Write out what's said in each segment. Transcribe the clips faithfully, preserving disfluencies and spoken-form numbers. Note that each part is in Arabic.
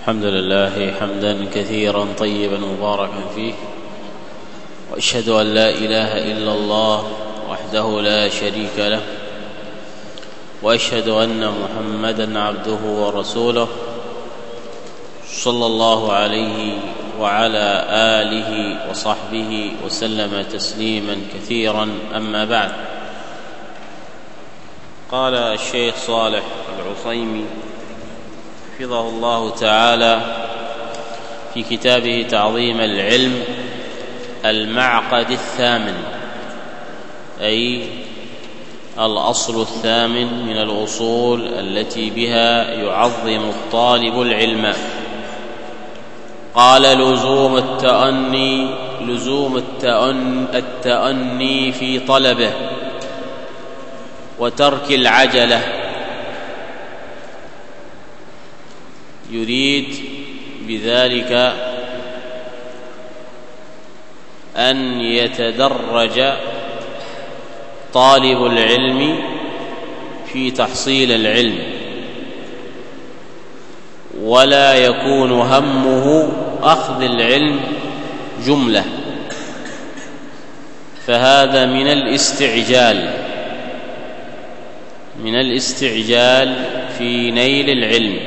الحمد لله حمدا كثيرا طيبا مباركا فيه، وأشهد أن لا إله إلا الله وحده لا شريك له، وأشهد أن محمدا عبده ورسوله صلى الله عليه وعلى آله وصحبه وسلم تسليما كثيرا. أما بعد، قال الشيخ صالح العصيمي حفظه الله تعالى في كتابه تعظيم العلم: المعقد الثامن، أي الأصل الثامن من الأصول التي بها يعظم الطالب العلم. قال: لزوم التأني لزوم التأن التأني في طلبه، وترك العجلة. يريد بذلك أن يتدرج طالب العلم في تحصيل العلم، ولا يكون همه أخذ العلم جملة، فهذا من الاستعجال من الاستعجال في نيل العلم.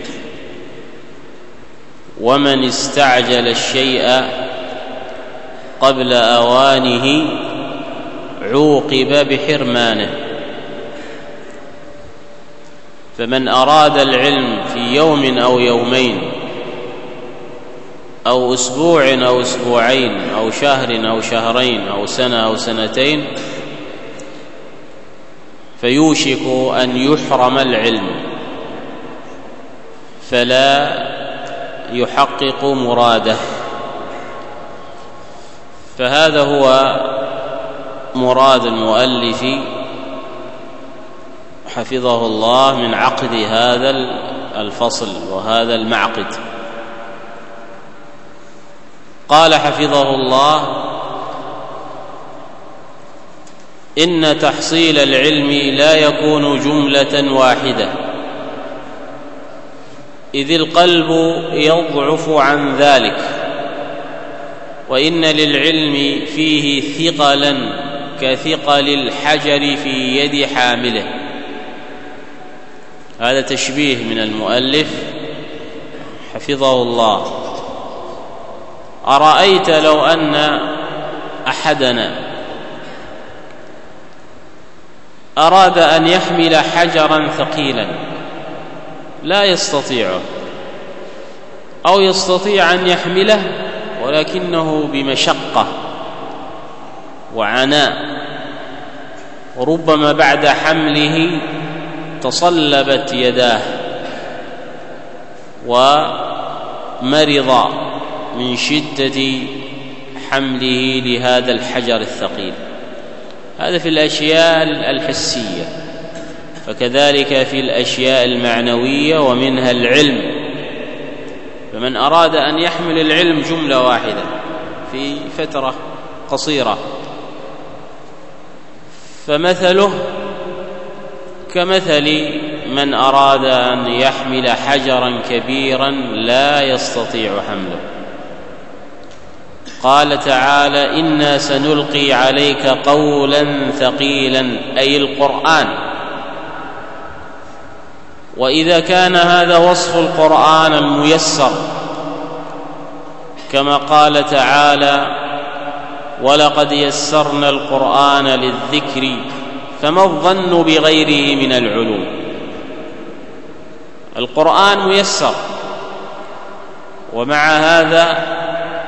ومن استعجل الشيء قبل أوانه عوقب بحرمانه. فمن أراد العلم في يوم أو يومين أو أسبوع أو أسبوعين أو شهر أو شهرين أو سنة أو سنتين، فيوشك أن يحرم العلم، فلا يحقق مراده. فهذا هو مراد المؤلف حفظه الله من عقد هذا الفصل وهذا المعقد. قال حفظه الله: إن تحصيل العلم لا يكون جملة واحدة، إذ القلب يضعف عن ذلك، وإن للعلم فيه ثقلا كثقل الحجر في يد حامله. هذا تشبيه من المؤلف حفظه الله. أرأيت لو أن أحدنا أراد أن يحمل حجرا ثقيلا لا يستطيعه، أو يستطيع أن يحمله ولكنه بمشقة وعناء، وربما بعد حمله تصلبت يداه ومرض من شدة حمله لهذا الحجر الثقيل. هذا في الأشياء الحسية، فكذلك في الأشياء المعنوية ومنها العلم. فمن أراد أن يحمل العلم جملة واحدة في فترة قصيرة، فمثله كمثل من أراد أن يحمل حجرا كبيرا لا يستطيع حمله. قال تعالى: إنا سنلقي عليك قولا ثقيلا، أي القرآن. وإذا كان هذا وصف القرآن الميسر، كما قال تعالى: ولقد يسرنا القرآن للذكر فما الظن بغيره من العلوم. القرآن ميسر، ومع هذا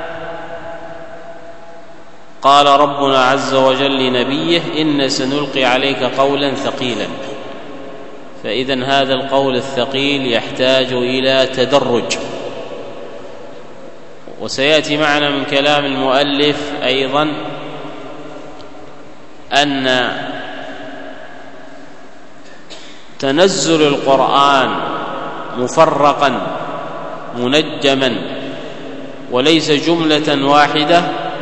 قال ربنا عز وجل لنبيه: إن سنلقي عليك قولا ثقيلا. فإذن هذا القول الثقيل يحتاج إلى تدرج. وسيأتي معنا من كلام المؤلف أيضا أن تنزل القرآن مفرقا منجما وليس جملة واحدة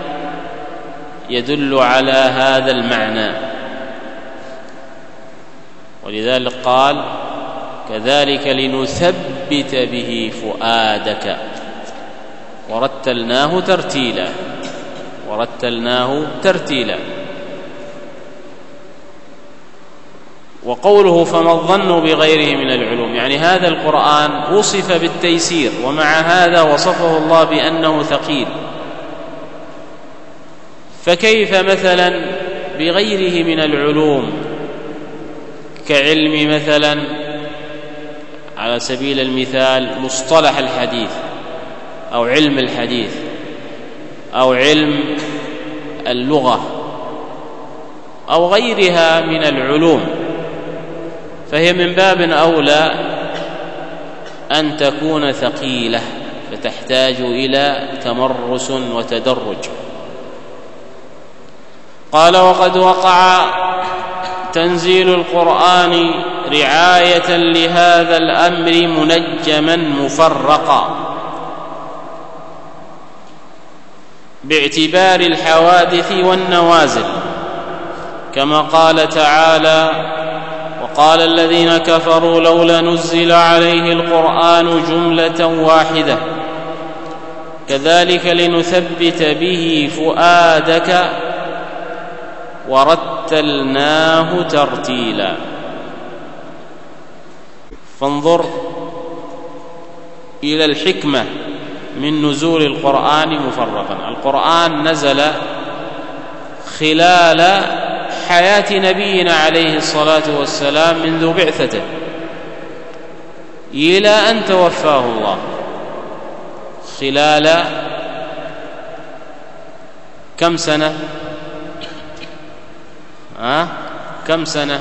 يدل على هذا المعنى. ولذلك قال: كذلك لنثبت لنثبت به فؤادك ورتلناه ترتيلا ورتلناه ترتيلا. وقوله فما الظن بغيره من العلوم، يعني هذا القرآن وصف بالتيسير، ومع هذا وصفه الله بأنه ثقيل، فكيف مثلا بغيره من العلوم كعلم مثلا على سبيل المثال مصطلح الحديث أو علم الحديث أو علم اللغة أو غيرها من العلوم، فهي من باب أولى أن تكون ثقيلة فتحتاج إلى تمرس وتدرج. قال وقد وقع تنزيل القرآن رعاية لهذا الأمر منجما مفرقا باعتبار الحوادث والنوازل، كما قال تعالى وقال الذين كفروا لولا نزل عليه القرآن جملة واحدة كذلك لنثبت به فؤادك ورتلناه ترتيلا. فانظر إلى الحكمة من نزول القرآن مفرقا. القرآن نزل خلال حياة نبينا عليه الصلاة والسلام منذ بعثته إلى أن توفاه الله، خلال كم سنة؟ أه؟ كم سنة؟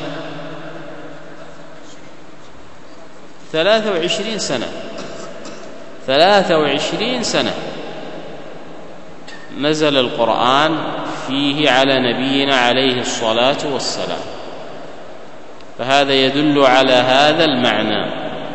ثلاثة وعشرين سنة ثلاثة وعشرين سنة نزل القرآن فيه على نبينا عليه الصلاة والسلام، فهذا يدل على هذا المعنى.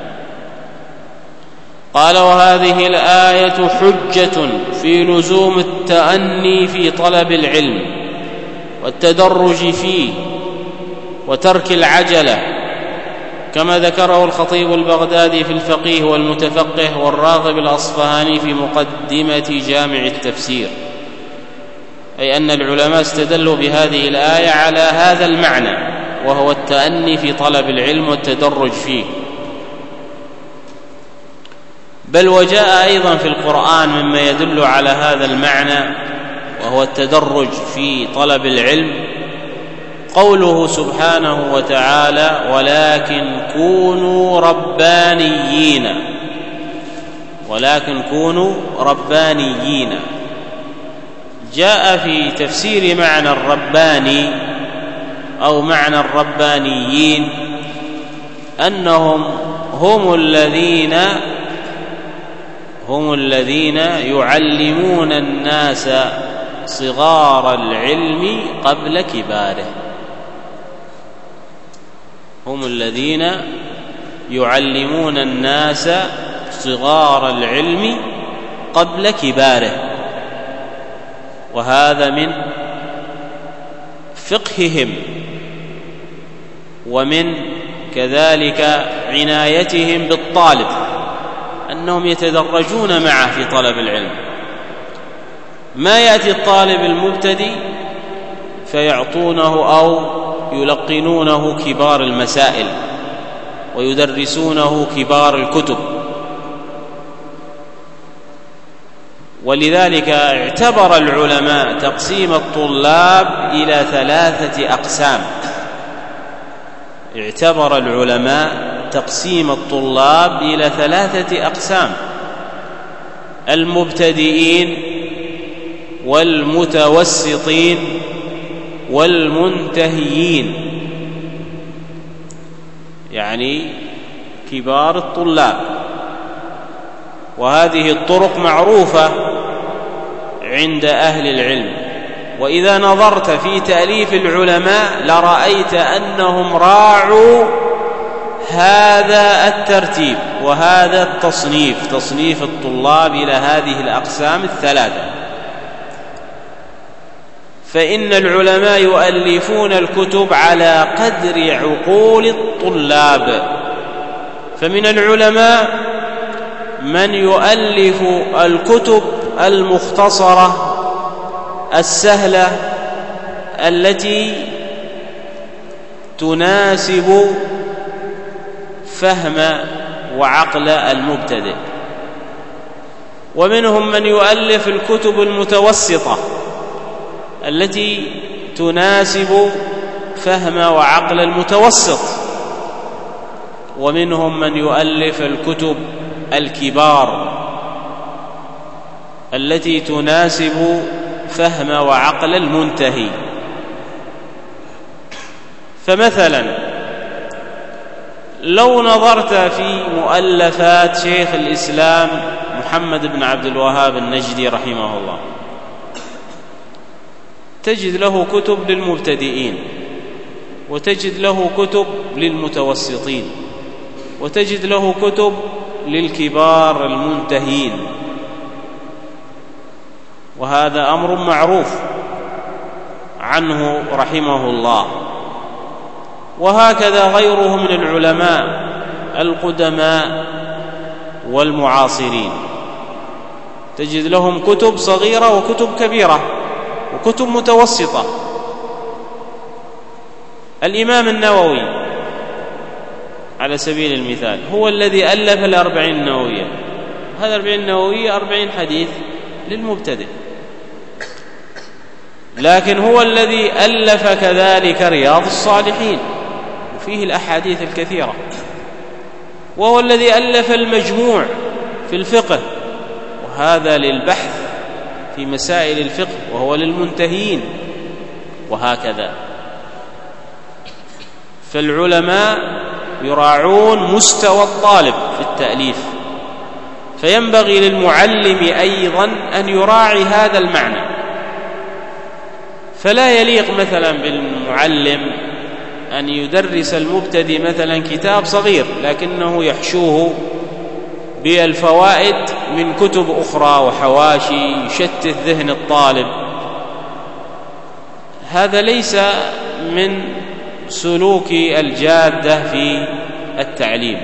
قال وهذه الآية حجة في لزوم التأني في طلب العلم والتدرج فيه وترك العجلة، كما ذكره الخطيب البغدادي في الفقيه والمتفقه والراغب الأصفهاني في مقدمة جامع التفسير، أي أن العلماء استدلوا بهذه الآية على هذا المعنى، وهو التأني في طلب العلم والتدرج فيه. بل وجاء أيضا في القرآن مما يدل على هذا المعنى وهو التدرج في طلب العلم قوله سبحانه وتعالى ولكن كونوا ربانيين ولكن كونوا ربانيين. جاء في تفسير معنى الرباني أو معنى الربانيين أنهم هم الذين هم الذين يعلمون الناس صغار العلم قبل كباره هم الذين يعلمون الناس صغار العلم قبل كباره، وهذا من فقههم ومن كذلك عنايتهم بالطالب، أنهم يتدرجون معه في طلب العلم. ما يأتي الطالب المبتدئ فيعطونه أو يلقنونه كبار المسائل ويدرسونه كبار الكتب، ولذلك اعتبر العلماء تقسيم الطلاب إلى ثلاثة أقسام اعتبر العلماء تقسيم الطلاب إلى ثلاثة أقسام: المبتدئين والمتوسطين والمنتهيين، يعني كبار الطلاب. وهذه الطرق معروفة عند أهل العلم، وإذا نظرت في تأليف العلماء لرأيت أنهم راعوا هذا الترتيب وهذا التصنيف، تصنيف الطلاب إلى هذه الأقسام الثلاثة. فإن العلماء يؤلفون الكتب على قدر عقول الطلاب، فمن العلماء من يؤلف الكتب المختصرة السهلة التي تناسب فهم وعقل المبتدئ، ومنهم من يؤلف الكتب المتوسطة التي تناسب فهم وعقل المتوسط، ومنهم من يؤلف الكتب الكبار التي تناسب فهم وعقل المنتهي. فمثلا لو نظرت في مؤلفات شيخ الإسلام محمد بن عبد الوهاب النجدي رحمه الله، تجد له كتب للمبتدئين، وتجد له كتب للمتوسطين، وتجد له كتب للكبار المنتهين، وهذا أمر معروف عنه رحمه الله. وهكذا غيره من العلماء القدماء والمعاصرين، تجد لهم كتب صغيرة وكتب كبيرة وكتب متوسطة. الإمام النووي على سبيل المثال هو الذي ألف الأربعين النووية. هذا الأربعين النووية أربعين حديث للمبتدئ، لكن هو الذي ألف كذلك رياض الصالحين وفيه الأحاديث الكثيرة، وهو الذي ألف المجموع في الفقه، وهذا للبحث في مسائل الفقه وهو للمنتهين، وهكذا. فالعلماء يراعون مستوى الطالب في التأليف، فينبغي للمعلم أيضا أن يراعي هذا المعنى. فلا يليق مثلا بالمعلم أن يدرس المبتدئ مثلا كتاب صغير لكنه يحشوه بالفوائد من كتب أخرى وحواشي يشتت ذهن الطالب. هذا ليس من سلوك الجادة في التعليم.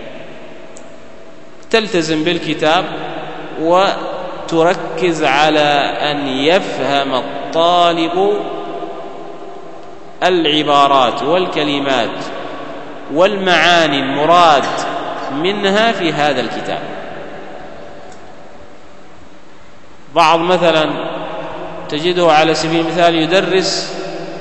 تلتزم بالكتاب وتركز على أن يفهم الطالب العبارات والكلمات والمعاني المراد منها في هذا الكتاب. بعض مثلا تجده على سبيل المثال يدرس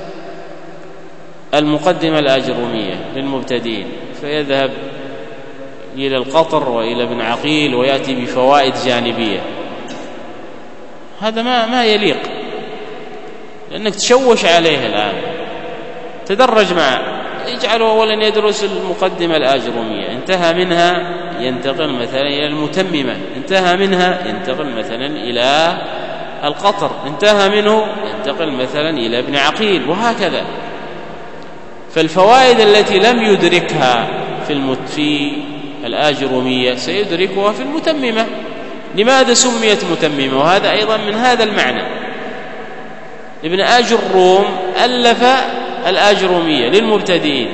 المقدمة الآجرومية للمبتدئين، فيذهب إلى القطر وإلى ابن عقيل ويأتي بفوائد جانبية. هذا ما ما يليق، لأنك تشوش عليه الآن. تدرج معه، يجعله أولا يدرس المقدمة الآجرومية، انتهى منها ينتقل مثلا إلى المتممة، انتهى منها ينتقل مثلا إلى القطر، انتهى منه ينتقل مثلا إلى ابن عقيل، وهكذا. فالفوائد التي لم يدركها في المت في الآجرومية سيدركها في المتممة. لماذا سميت متممة؟ وهذا أيضا من هذا المعنى. ابن آج الروم ألف الآجرومية للمبتدئين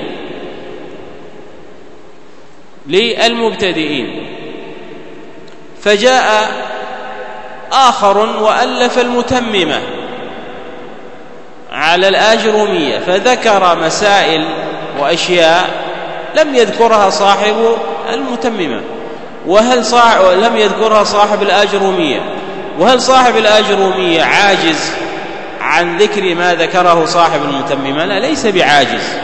للمبتدئين فجاء آخر وألف المتممة على الآجرومية، فذكر مسائل وأشياء لم يذكرها صاحب المتممة، وهل صاحب لم يذكرها صاحب الآجرومية، وهل صاحب الآجرومية عاجز عن ذكر ما ذكره صاحب المتممة؟ لا، ليس بعاجز،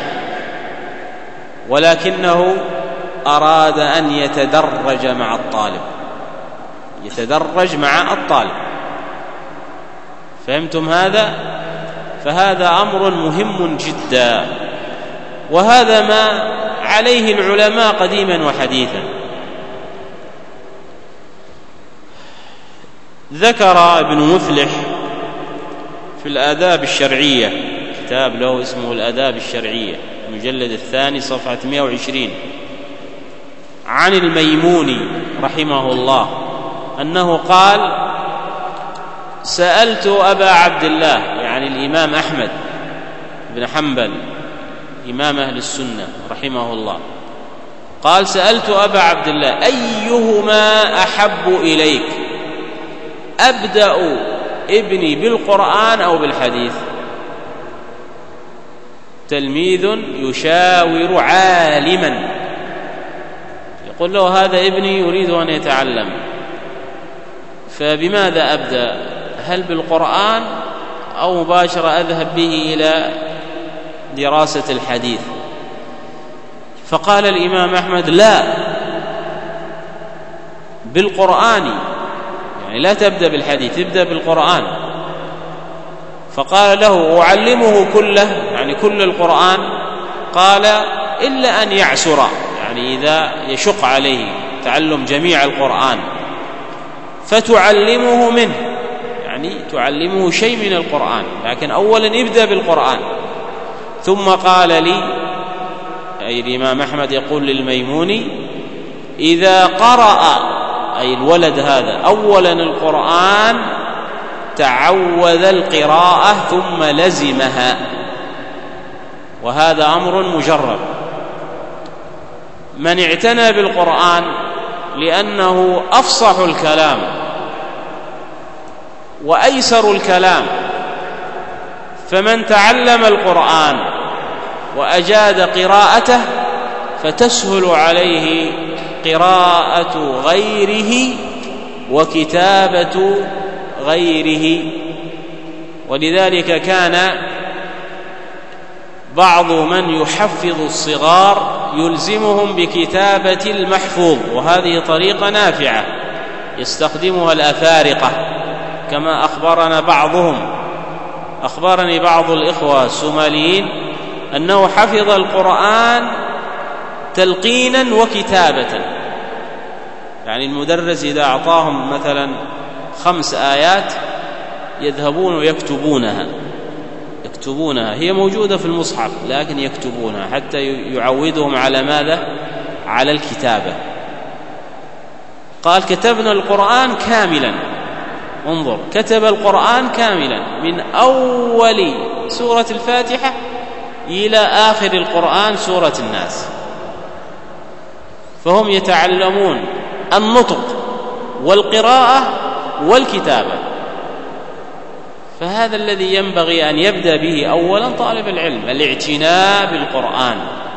ولكنه أراد أن يتدرج مع الطالب، يتدرج مع الطالب. فهمتم هذا؟ فهذا أمر مهم جدا، وهذا ما عليه العلماء قديما وحديثا. ذكر ابن مفلح في الآداب الشرعية، كتاب له اسمه الآداب الشرعية، المجلد الثاني صفحة مئة وعشرين، عن الميموني رحمه الله أنه قال: سألت أبا عبد الله، يعني الإمام أحمد بن حنبل إمام أهل السنة رحمه الله، قال: سألت أبا عبد الله أيهما أحب إليك، أبدأ ابني بالقرآن أو بالحديث؟ تلميذ يشاور عالما يقول له: هذا ابني يريد أن يتعلم، فبماذا أبدأ؟ هل بالقرآن أو مباشرة أذهب به إلى دراسة الحديث؟ فقال الإمام أحمد: لا، بالقرآن، يعني لا تبدأ بالحديث، تبدأ بالقرآن. فقال له: أعلمه كله، يعني كل القرآن؟ قال: إلا أن يعسر، يعني إذا يشق عليه تعلم جميع القرآن فتعلمه منه، يعني تعلمه شيء من القرآن، لكن أولا ابدأ بالقرآن. ثم قال لي، أي الإمام أحمد يقول للميموني: إذا قرأ، أي الولد هذا، أولا القرآن تعوذ القراءة ثم لزمها، وهذا أمر مجرب. من اعتنى بالقرآن لأنه أفصح الكلام وأيسر الكلام، فمن تعلم القرآن وأجاد قراءته فتسهل عليه قراءة غيره وكتابة غيره. ولذلك كان بعض من يحفظ الصغار يلزمهم بكتابة المحفوظ، وهذه طريقة نافعة يستخدمها الأفارقة، كما أخبرنا بعضهم أخبرني بعض الإخوة الصوماليين أنه حفظ القرآن تلقينا وكتابة، يعني المدرس إذا أعطاهم مثلا خمس آيات يذهبون ويكتبونها يكتبونها هي موجودة في المصحف لكن يكتبونها حتى يعودهم على ماذا؟ على الكتابة. قال: كتبنا القرآن كاملا، انظر، كتب القرآن كاملا من أول سورة الفاتحة إلى آخر القرآن سورة الناس، فهم يتعلمون النطق والقراءة والكتابة. فهذا الذي ينبغي أن يبدأ به أولا طالب العلم، الاعتناء بالقرآن،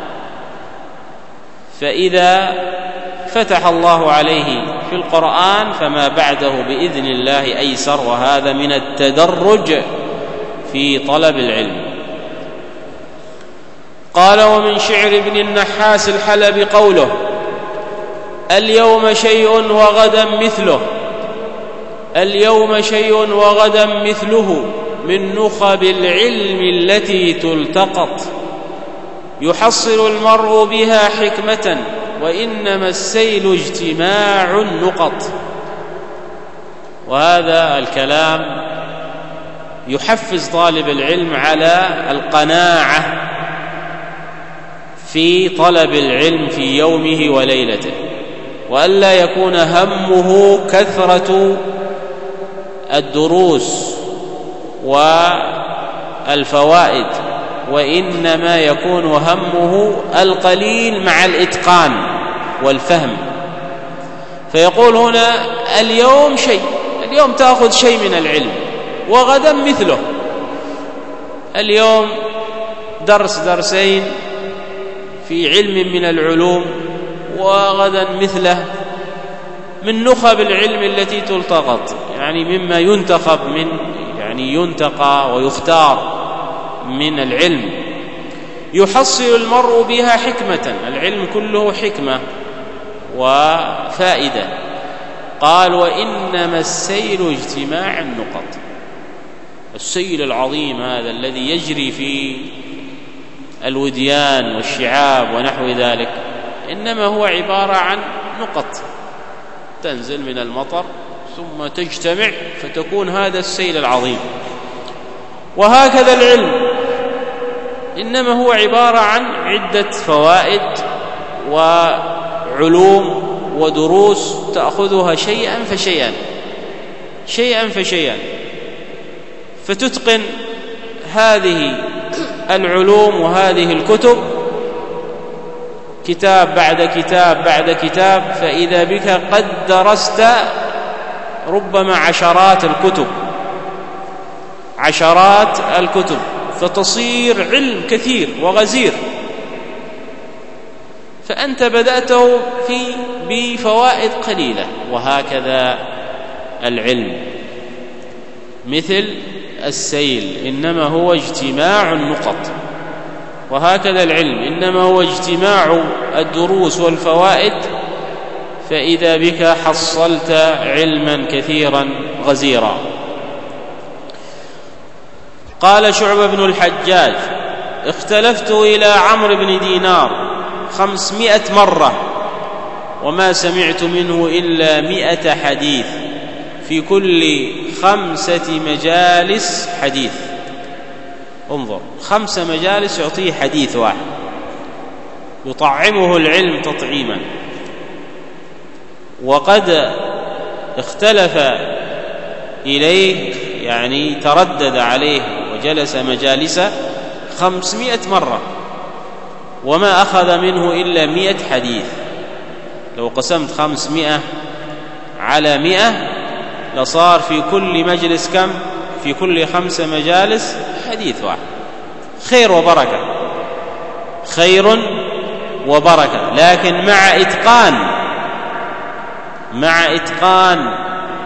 فإذا فتح الله عليه في القرآن فما بعده بإذن الله أيسر، وهذا من التدرج في طلب العلم. قال: ومن شعر ابن النحاس الحلبي قوله: اليوم شيء وغدا مثله، اليوم شيء وغدا مثله، من نخب العلم التي تلتقط، يحصل المرء بها حكمة، وإنما السيل اجتماع النقط. وهذا الكلام يحفز طالب العلم على القناعة في طلب العلم في يومه وليلته، وألا يكون همه كثرة الدروس والفوائد، وإنما يكون همه القليل مع الإتقان والفهم. فيقول هنا: اليوم شيء، اليوم تأخذ شيء من العلم، وغدا مثله، اليوم درس درسين في علم من العلوم، وغدا مثله من نخب العلم التي تلتقط، يعني مما ينتخب من يعني ينتقى ويختار من العلم، يحصل المرء بها حكمة، العلم كله حكمة وفائدة. قال: وإنما السيل اجتماع النقط، السيل العظيم هذا الذي يجري في الوديان والشعاب ونحو ذلك إنما هو عبارة عن نقط تنزل من المطر ثم تجتمع فتكون هذا السيل العظيم. وهكذا العلم إنما هو عبارة عن عدة فوائد وعلوم ودروس تأخذها شيئا فشيئا شيئا فشيئا فتتقن هذه العلوم وهذه الكتب، كتاب بعد كتاب بعد كتاب، فإذا بك قد درست ربما عشرات الكتب عشرات الكتب فتصير علم كثير وغزير. فأنت بدأته في بفوائد قليلة. وهكذا العلم مثل السيل إنما هو اجتماع النقط، وهكذا العلم إنما هو اجتماع الدروس والفوائد، فإذا بك حصلت علما كثيرا غزيرا. قال شعبة بن الحجاج: اختلفت إلى عمرو بن دينار خمسمائة مرة وما سمعت منه إلا مئة حديث، في كل خمسة مجالس حديث. انظر، خمس مجالس يعطيه حديث واحد، يطعمه العلم تطعيما. وقد اختلف إليه، يعني تردد عليه وجلس مجالس خمسمائة مرة وما أخذ منه إلا مئة حديث. لو قسمت خمسمائة على مئة لصار في كل مجلس كم؟ في كل خمس مجالس حديث واحد. خير وبركة، خير وبركة، لكن مع إتقان، مع إتقان.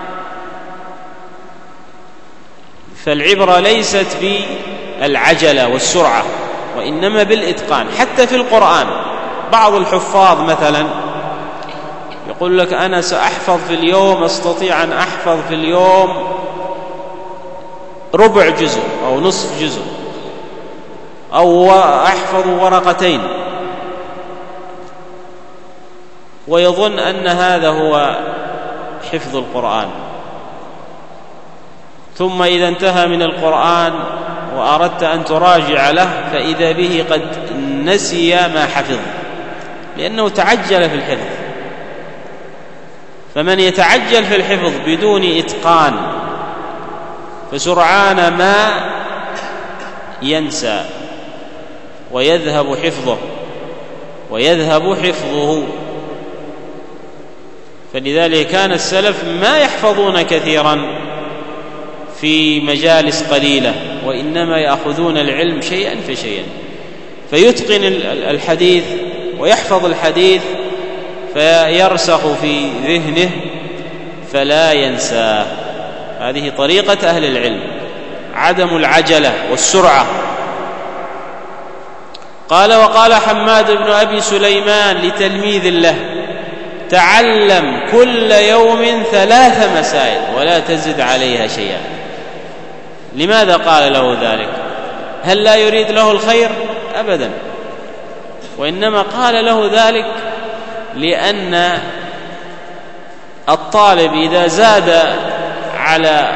فالعبرة ليست بالعجلة والسرعة، وإنما بالإتقان. حتى في القرآن بعض الحفاظ مثلا يقول لك: أنا سأحفظ في اليوم، أستطيع أن أحفظ في اليوم ربع جزء أو نصف جزء، أو أحفظ ورقتين، ويظن أن هذا هو حفظ القرآن. ثم إذا انتهى من القرآن وأردت أن تراجع له فإذا به قد نسي ما حفظ، لأنه تعجل في الحفظ. فمن يتعجل في الحفظ بدون إتقان فسرعان ما ينسى ويذهب حفظه ويذهب حفظه. فلذلك كان السلف ما يحفظون كثيرا في مجالس قليلة، وإنما يأخذون العلم شيئا فشيئا، فيتقن الحديث ويحفظ الحديث فيرسخ في ذهنه فلا ينسى. هذه طريقة أهل العلم، عدم العجلة والسرعة. قال: وقال حماد بن أبي سليمان لتلميذ له: تعلم كل يوم ثلاث مسائل ولا تزد عليها شيئا. لماذا قال له ذلك؟ هل لا يريد له الخير؟ أبدا، وإنما قال له ذلك لأن الطالب إذا زاد على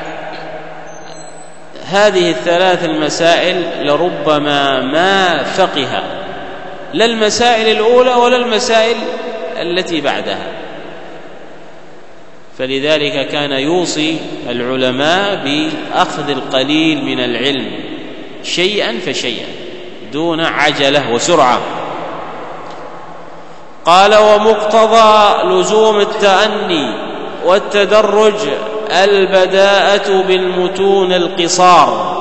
هذه الثلاث المسائل لربما ما فقه لا المسائل الأولى ولا المسائل التي بعدها. فلذلك كان يوصي العلماء بأخذ القليل من العلم شيئا فشيئا دون عجلة وسرعة. قال: ومقتضى لزوم التأني والتدرج البداءة بالمتون القصار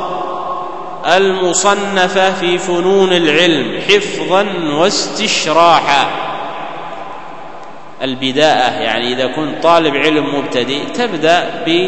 المصنفة في فنون العلم حفظا واستشراحا. البداءة يعني إذا كنت طالب علم مبتدئ تبدأ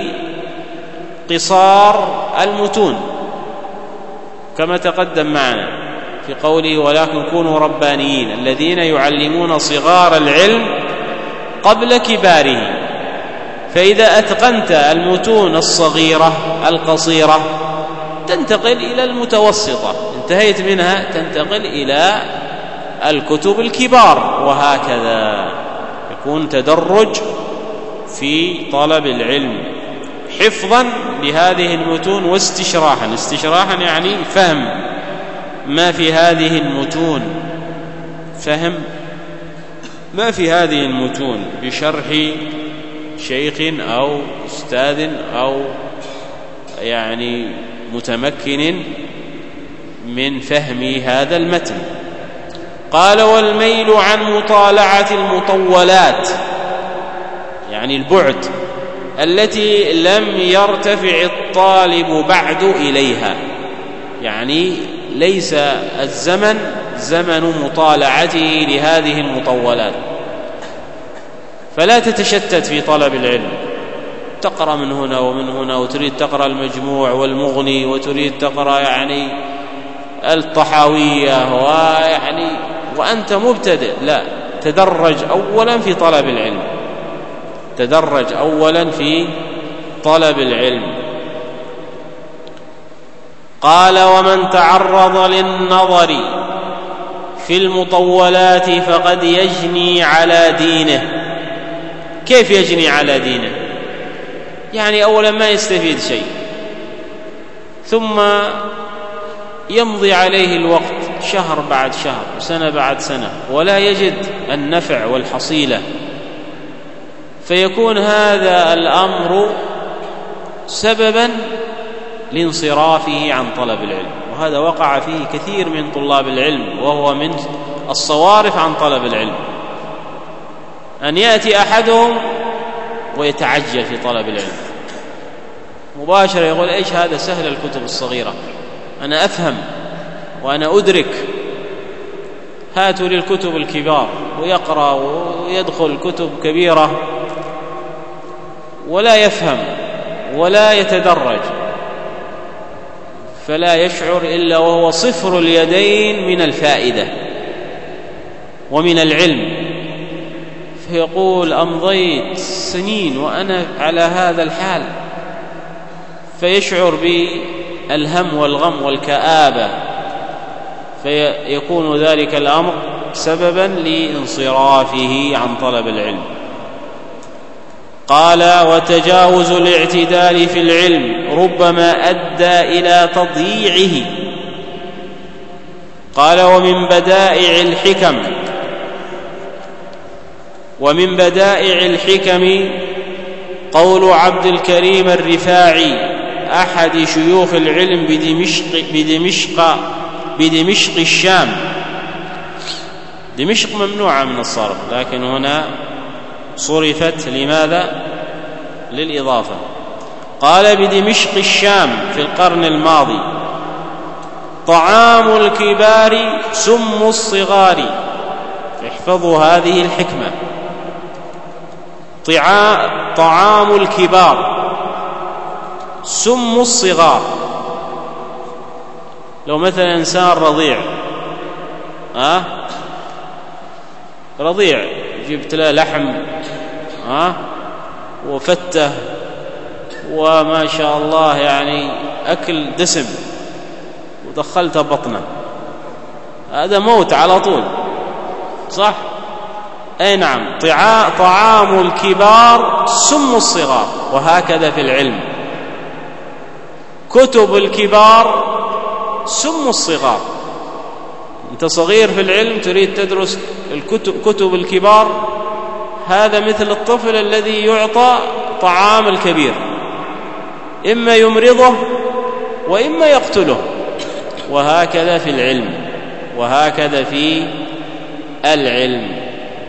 بقصار المتون كما تقدم معنا في قوله: ولكن كونوا ربانيين الذين يعلمون صغار العلم قبل كباره. فإذا أتقنت المتون الصغيرة القصيرة تنتقل إلى المتوسطة، انتهيت منها تنتقل إلى الكتب الكبار، وهكذا يكون تدرج في طلب العلم حفظا لهذه المتون واستشراحا. استشراحا يعني فهم ما في هذه المتون، فهم ما في هذه المتون بشرح شيخ أو أستاذ أو يعني متمكن من فهم هذا المتن. قال: والميل عن مطالعة المطولات، يعني البعد التي لم يرتفع الطالب بعد إليها، يعني ليس الزمن زمن مطالعته لهذه المطولات، فلا تتشتت في طلب العلم، تقرأ من هنا ومن هنا، وتريد تقرأ المجموع والمغني، وتريد تقرأ يعني الطحاوية، ويعني وأنت مبتدئ. لا، تدرج أولا في طلب العلم، تدرج أولا في طلب العلم. قال: ومن تعرض للنظر في المطولات فقد يجني على دينه. كيف يجني على دينه؟ يعني أولا ما يستفيد شيء، ثم يمضي عليه الوقت شهر بعد شهر وسنة بعد سنة ولا يجد النفع والحصيلة، فيكون هذا الأمر سببا لانصرافه عن طلب العلم. وهذا وقع فيه كثير من طلاب العلم، وهو من الصوارف عن طلب العلم، أن يأتي أحدهم ويتعجل في طلب العلم مباشرة، يقول: إيش هذا سهل الكتب الصغيرة، أنا أفهم وأنا أدرك، هاتوا لي الكتب الكبار، ويقرأ ويدخل كتب كبيرة ولا يفهم ولا يتدرج، فلا يشعر إلا وهو صفر اليدين من الفائدة ومن العلم، فيقول: أمضيت سنين وأنا على هذا الحال، فيشعر بالهم والغم والكآبة، فيكون ذلك الأمر سببا لانصرافه عن طلب العلم. قال: وتجاوز الاعتدال في العلم ربما أدى إلى تضييعه. قال: ومن بدائع الحكم ومن بدائع الحكم قول عبد الكريم الرفاعي أحد شيوخ العلم بدمشق بدمشق بدمشق الشام. دمشق ممنوعة من الصرف، لكن هنا صرفت لماذا؟ للإضافة. قال: بدمشق الشام في القرن الماضي: طعام الكبار سم الصغار. احفظوا هذه الحكمة: طعام الكبار سم الصغار. لو مثلا إنسان رضيع أه؟ رضيع جبت له لحم أه؟ وفته وما شاء الله يعني أكل دسم ودخلته بطنه، هذا موت على طول، صح؟ أي نعم. طعام الكبار سم الصغار. وهكذا في العلم، كتب الكبار سم الصغار. أنت صغير في العلم تريد تدرس الكتب كتب الكبار، هذا مثل الطفل الذي يعطى طعام الكبير، إما يمرضه وإما يقتله. وهكذا في العلم، وهكذا في العلم.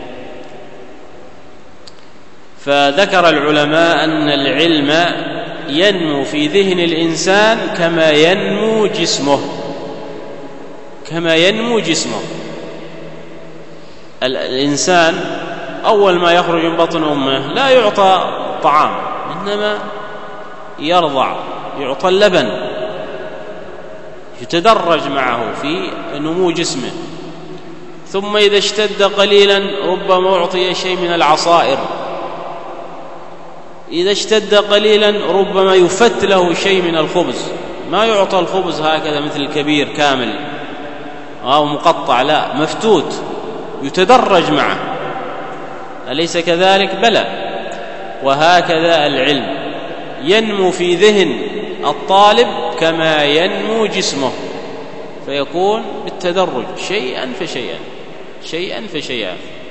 فذكر العلماء أن العلم ينمو في ذهن الإنسان كما ينمو جسمه، كما ينمو جسمه. الإنسان أول ما يخرج من بطن أمه لا يعطى طعام، إنما يرضع، يعطى اللبن، يتدرج معه في نمو جسمه. ثم إذا اشتد قليلا ربما أعطي شيء من العصائر، إذا اشتد قليلا ربما يفت له شيء من الخبز، ما يعطى الخبز هكذا مثل الكبير كامل أو مقطع، لا، مفتوت، يتدرج معه. أليس كذلك؟ بلى. وهكذا العلم ينمو في ذهن الطالب كما ينمو جسمه، فيكون بالتدرج شيئا فشيئا، شيئا فشيئا.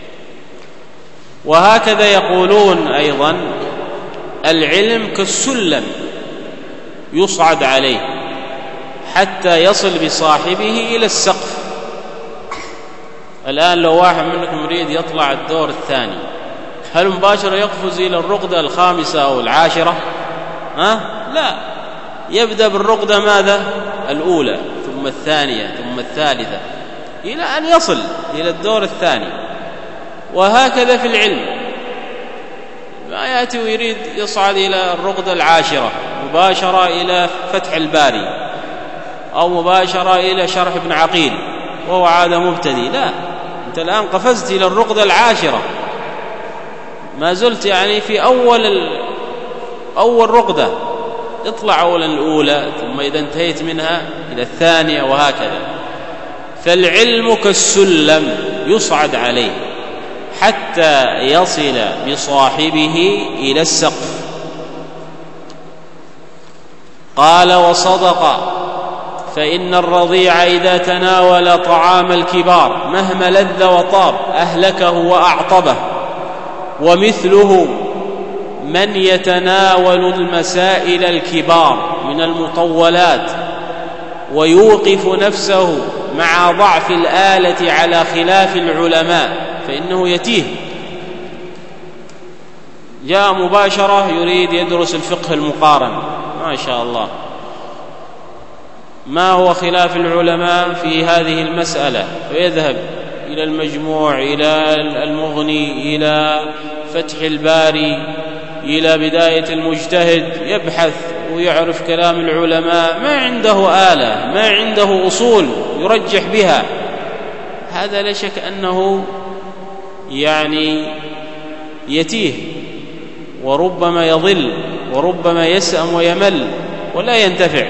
وهكذا يقولون أيضا: العلم كالسلم يصعد عليه حتى يصل بصاحبه إلى السقف. الآن لو واحد منكم يريد يطلع الدور الثاني، هل مباشرة يقفز إلى الرقدة الخامسة أو العاشرة؟ ها؟ لا، يبدأ بالرقدة ماذا؟ الأولى، ثم الثانية، ثم الثالثة، إلى أن يصل إلى الدور الثاني. وهكذا في العلم، ما يأتي ويريد يصعد إلى الرقدة العاشرة مباشرة إلى فتح الباري أو مباشرة إلى شرح ابن عقيل وهو عاد مبتدئ، لا، أنت الآن قفزت إلى الرقدة العاشرة، ما زلت يعني في أول ال... أول رقدة، اطلع أولا الأولى، ثم إذا انتهيت منها إلى الثانية، وهكذا. فالعلم كالسلم يصعد عليه حتى يصل بصاحبه إلى السقف. قال: وصدق، فإن الرضيع إذا تناول طعام الكبار مهما لذ وطاب أهلكه وأعطبه، ومثله من يتناول المسائل الكبار من المطولات ويوقف نفسه مع ضعف الآلة على خلاف العلماء فإنه يتيه. جاء مباشرة يريد يدرس الفقه المقارن، ما شاء الله، ما هو خلاف العلماء في هذه المسألة، فيذهب إلى المجموع، إلى المغني، إلى فتح الباري، إلى بداية المجتهد، يبحث ويعرف كلام العلماء، ما عنده آلة، ما عنده أصول يرجح بها. هذا لا شك أنه يعني يتيه، وربما يضل، وربما يسأم ويمل ولا ينتفع،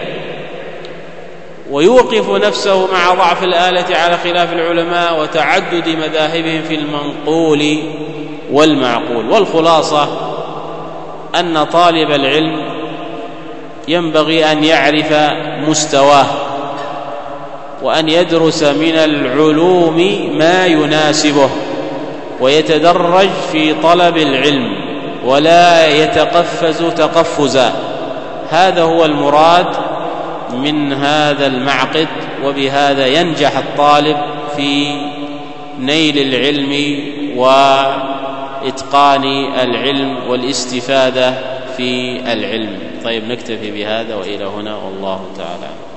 ويوقف نفسه مع ضعف الآلة على خلاف العلماء وتعدد مذاهبهم في المنقول والمعقول. والخلاصة أن طالب العلم ينبغي أن يعرف مستواه، وأن يدرس من العلوم ما يناسبه، ويتدرج في طلب العلم ولا يتقفز تقفزا. هذا هو المراد من هذا المعقد، وبهذا ينجح الطالب في نيل العلم وإتقان العلم والاستفادة في العلم. طيب، نكتفي بهذا وإلى هنا، والله تعالى.